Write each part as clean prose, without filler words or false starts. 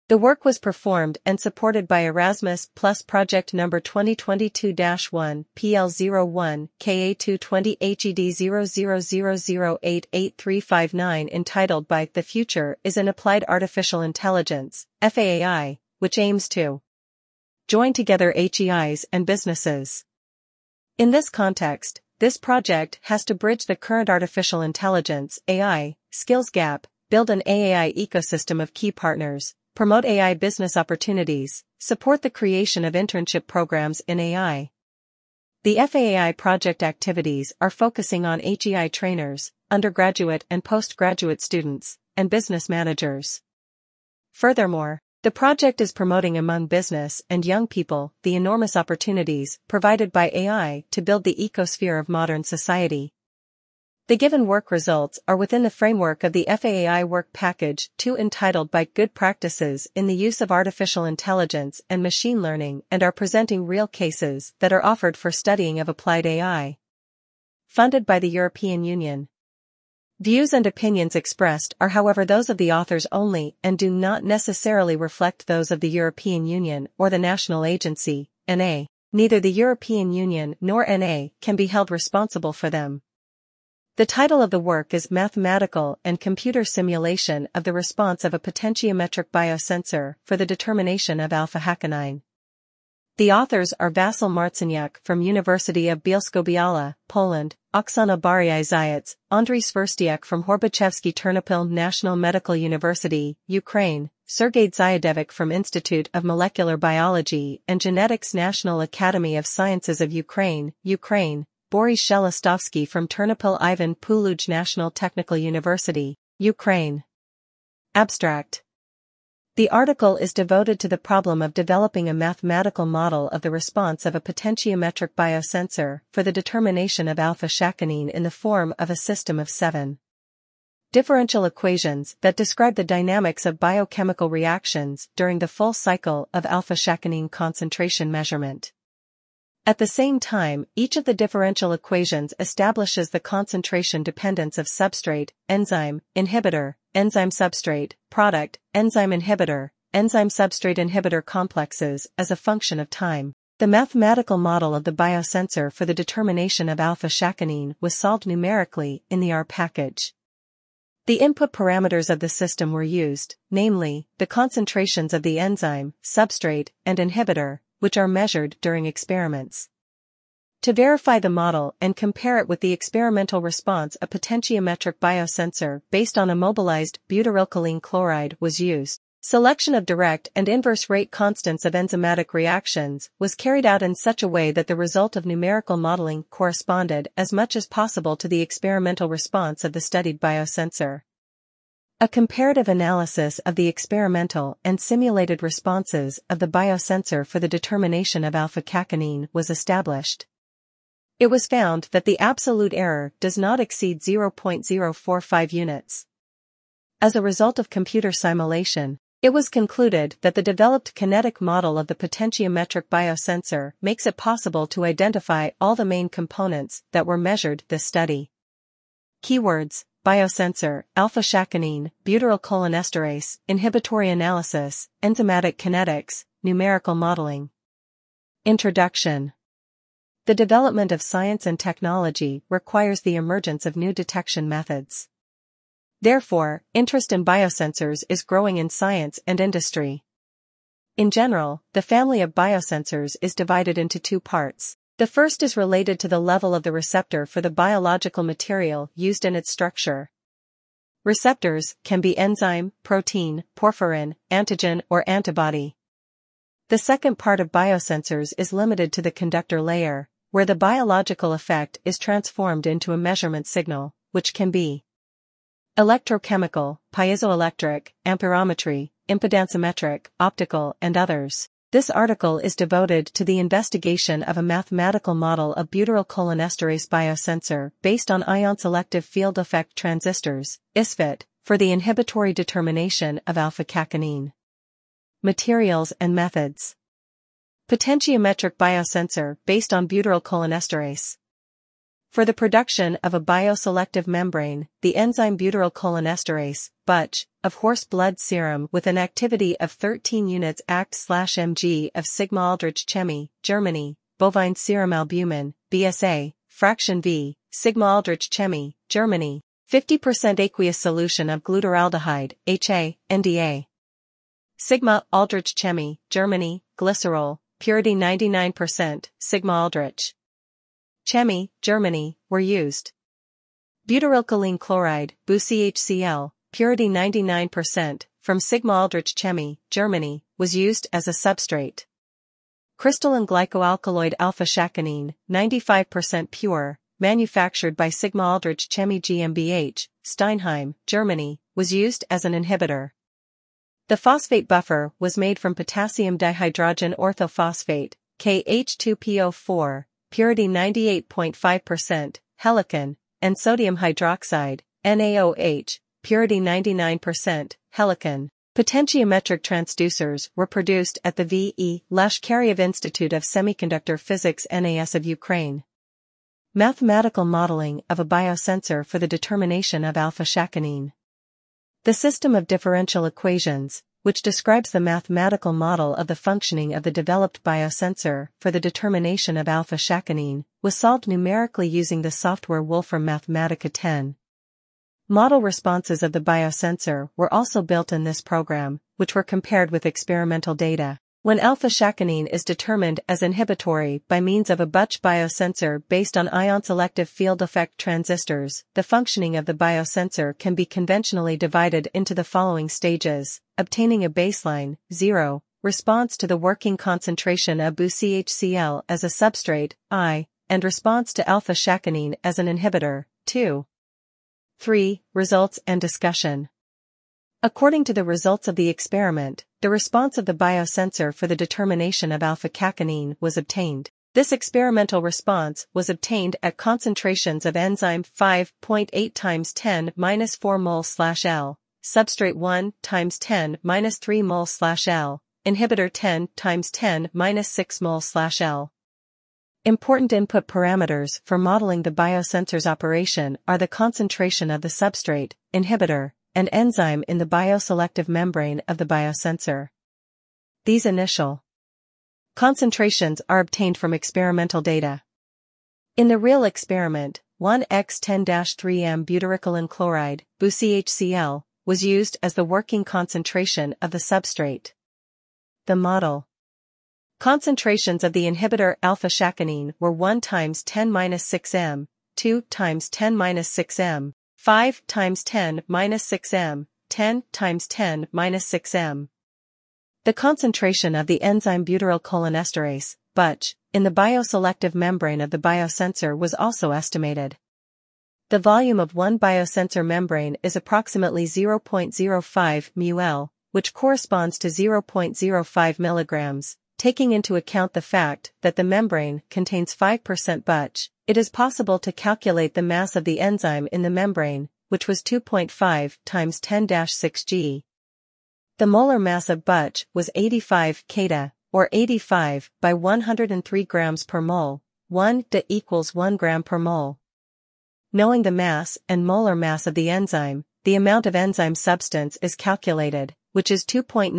The work was performed and supported by Erasmus Plus project number 2022-1 PL01 KA220 HED0000888359 entitled by The Future is in Applied Artificial Intelligence, FAAI, which aims to join together HEIs and businesses. In this context, this project has to bridge the current artificial intelligence AI skills gap, build an AI ecosystem of key partners, promote AI business opportunities, support the creation of internship programs in AI. The FAAI project activities are focusing on HEI trainers, undergraduate and postgraduate students, and business managers. Furthermore, the project is promoting among business and young people the enormous opportunities provided by AI to build the ecosphere of modern society. The given work results are within the framework of the FAAI Work Package 2 entitled by Good Practices in the Use of Artificial Intelligence and Machine Learning and are presenting real cases that are offered for studying of applied AI. Funded by the European Union. Views and opinions expressed are however those of the authors only and do not necessarily reflect those of the European Union or the national agency, NA. Neither the European Union nor NA can be held responsible for them. The title of the work is Mathematical and Computer Simulation of the Response of a Potentiometric Biosensor for the Determination of Alpha-Hackanine. The authors are Vasyl Marciniak from University of Bielsko-Biała, Poland, Oksana Baryai-Zayats, Andriy Sverstiak from Horbachevsky Ternopil National Medical University, Ukraine, Sergei Zayadevich from Institute of Molecular Biology and Genetics National Academy of Sciences of Ukraine, Boris Shelostovsky from Ternopil Ivan Puluj National Technical University, Ukraine. Abstract. The article is devoted to the problem of developing a mathematical model of the response of a potentiometric biosensor for the determination of alpha-shakanin in the form of a system of 7 differential equations that describe the dynamics of biochemical reactions during the full cycle of alpha-shakanin concentration measurement. At the same time, each of the differential equations establishes the concentration dependence of substrate, enzyme, inhibitor, enzyme-substrate, product, enzyme-inhibitor, enzyme-substrate inhibitor complexes as a function of time. The mathematical model of the biosensor for the determination of alpha-shakanin was solved numerically in the R package. The input parameters of the system were used, namely, the concentrations of the enzyme, substrate, and inhibitor, which are measured during experiments. To verify the model and compare it with the experimental response, a potentiometric biosensor based on immobilized butyrylcholine chloride was used. Selection of direct and inverse rate constants of enzymatic reactions was carried out in such a way that the result of numerical modeling corresponded as much as possible to the experimental response of the studied biosensor. A comparative analysis of the experimental and simulated responses of the biosensor for the determination of alpha-shakanin was established. It was found that the absolute error does not exceed 0.045 units. As a result of computer simulation, it was concluded that the developed kinetic model of the potentiometric biosensor makes it possible to identify all the main components that were measured this study. Keywords: biosensor, alpha-shakanin, butyrylcholinesterase, inhibitory analysis, enzymatic kinetics, numerical modeling. Introduction. The development of science and technology requires the emergence of new detection methods. Therefore, interest in biosensors is growing in science and industry. In general, the family of biosensors is divided into two parts. The first is related to the level of the receptor for the biological material used in its structure. Receptors can be enzyme, protein, porphyrin, antigen, or antibody. The second part of biosensors is limited to the conductor layer, where the biological effect is transformed into a measurement signal, which can be electrochemical, piezoelectric, amperometry, impedancemetric, optical, and others. This article is devoted to the investigation of a mathematical model of butyrylcholinesterase biosensor based on ion-selective field effect transistors, ISFET, for the inhibitory determination of alpha-shakanin. Materials and methods. Potentiometric biosensor based on butyrylcholinesterase. For the production of a bioselective membrane, the enzyme butyrylcholinesterase, BUCH, of horse blood serum with an activity of 13 units act/mg of Sigma Aldrich Chemie, Germany, bovine serum albumin, BSA, fraction V, Sigma Aldrich Chemie, Germany, 50% aqueous solution of glutaraldehyde, HA, NDA. Sigma Aldrich Chemie, Germany, glycerol, purity 99%, Sigma Aldrich Chemie, Germany, were used. Butyrylcholine chloride, BuCHCl, purity 99%, from Sigma Aldrich Chemie, Germany, was used as a substrate. Crystalline glycoalkaloid alpha-shaconine, 95% pure, manufactured by Sigma Aldrich Chemie GmbH, Steinheim, Germany, was used as an inhibitor. The phosphate buffer was made from potassium dihydrogen orthophosphate, KH2PO4, purity 98.5%, helicon, and sodium hydroxide, NaOH, purity 99%, helicon. Potentiometric transducers were produced at the V.E. Lashkariev Institute of Semiconductor Physics NAS of Ukraine. Mathematical modeling of a biosensor for the determination of alpha-shaconine. The system of differential equations, which describes the mathematical model of the functioning of the developed biosensor for the determination of alpha-shaconine, was solved numerically using the software Wolfram Mathematica 10. Model responses of the biosensor were also built in this program, which were compared with experimental data. When alpha-shaconine is determined as inhibitory by means of a BUCH biosensor based on ion-selective field effect transistors, the functioning of the biosensor can be conventionally divided into the following stages: obtaining a baseline, 0, response to the working concentration of BuCHCl as a substrate, I, and response to alpha-shaconine as an inhibitor, 2. 3. Results and discussion. According to the results of the experiment, the response of the biosensor for the determination of alpha-caconine was obtained. This experimental response was obtained at concentrations of enzyme 5.8 × 10⁻4 mol/L, substrate 1 × 10⁻3 mol/L, inhibitor 10 × 10⁻6 mol/L. Important input parameters for modeling the biosensor's operation are the concentration of the substrate, inhibitor, and enzyme in the bioselective membrane of the biosensor. These initial concentrations are obtained from experimental data. In the real experiment, 1x10-3m butyrylcholine chloride, BuCHCl, was used as the working concentration of the substrate. The model concentrations of the inhibitor alpha-shaconine were 1 × 10⁻6m, 2 × 10⁻6m, 5 × 10⁻6m, 10 × 10⁻6m. The concentration of the enzyme butyrylcholinesterase, BUCH, in the bioselective membrane of the biosensor was also estimated. The volume of one biosensor membrane is approximately 0.05 μl, which corresponds to 0.05 mg. Taking into account the fact that the membrane contains 5% BUCH, it is possible to calculate the mass of the enzyme in the membrane, which was 2.5 × 10⁻6 g. The molar mass of BUCH was 85 kDa, or 85 by 103 grams per mole, 1 Da equals 1 gram per mole. Knowing the mass and molar mass of the enzyme, the amount of enzyme substance is calculated, which is 2.9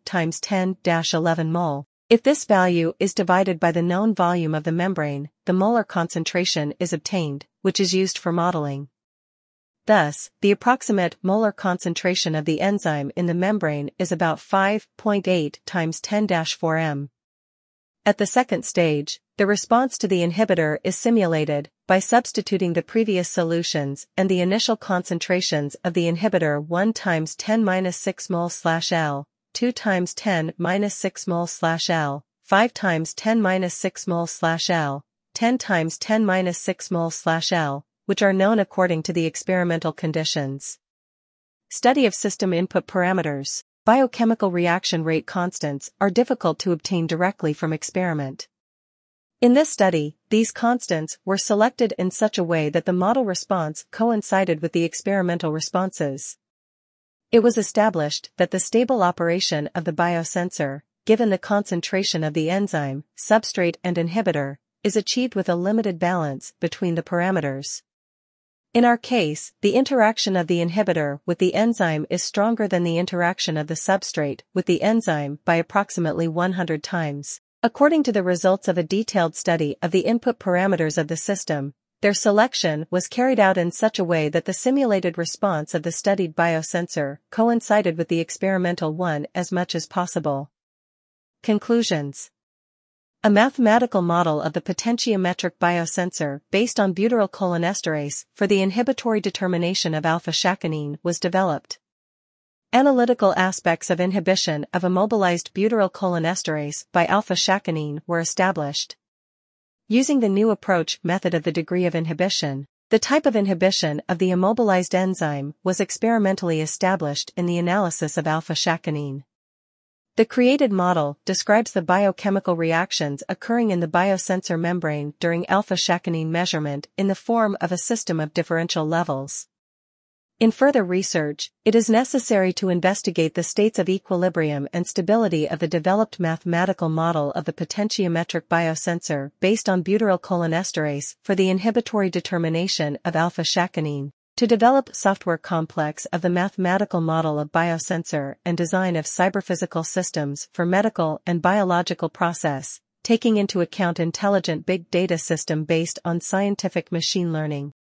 × 10⁻11 mol. If this value is divided by the known volume of the membrane, the molar concentration is obtained, which is used for modeling. Thus, the approximate molar concentration of the enzyme in the membrane is about 5.8 × 10⁻4 m. At the second stage, the response to the inhibitor is simulated by substituting the previous solutions and the initial concentrations of the inhibitor 1 × 10⁻6 mol/L, 2 × 10⁻6 mol/L, 5 × 10⁻6 mol/L, 10 × 10⁻6 mol/L, which are known according to the experimental conditions. Study of system input parameters. Biochemical reaction rate constants are difficult to obtain directly from experiment. In this study, these constants were selected in such a way that the model response coincided with the experimental responses. It was established that the stable operation of the biosensor, given the concentration of the enzyme, substrate and inhibitor, is achieved with a limited balance between the parameters. In our case, the interaction of the inhibitor with the enzyme is stronger than the interaction of the substrate with the enzyme by approximately 100 times. According to the results of a detailed study of the input parameters of the system, their selection was carried out in such a way that the simulated response of the studied biosensor coincided with the experimental one as much as possible. Conclusions. A mathematical model of the potentiometric biosensor based on butyrylcholinesterase for the inhibitory determination of alpha-shakinine was developed. Analytical aspects of inhibition of immobilized butyrylcholinesterase by alpha-shakinine were established. Using the new approach method of the degree of inhibition, the type of inhibition of the immobilized enzyme was experimentally established in the analysis of alpha-shakinine. The created model describes the biochemical reactions occurring in the biosensor membrane during alpha-shakinine measurement in the form of a system of differential levels. In further research, it is necessary to investigate the states of equilibrium and stability of the developed mathematical model of the potentiometric biosensor based on butyrylcholinesterase for the inhibitory determination of alpha-shakinine, to develop software complex of the mathematical model of biosensor and design of cyberphysical systems for medical and biological process, taking into account intelligent big data system based on scientific machine learning.